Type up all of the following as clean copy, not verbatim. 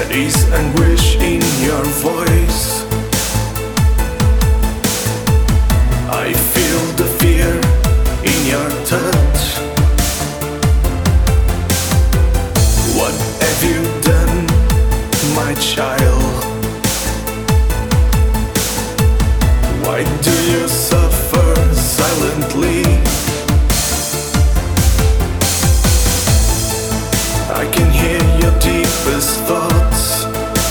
There is anguish in your voice. I feel the fear in your touch. What have you done, my child? Why do you suffer silently? I can hear your deepest thoughts.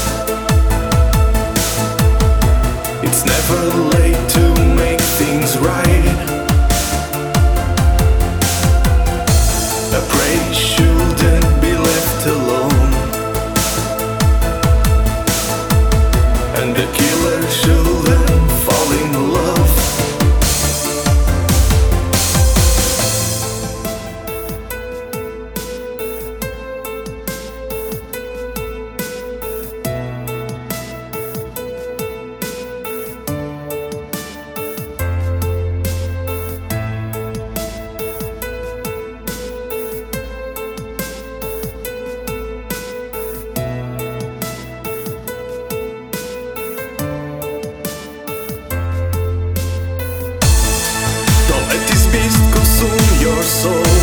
It's never late to make things right. A prey shouldn't be left alone, and the killer shouldn't fall in love. Don't let this beast consume your soul.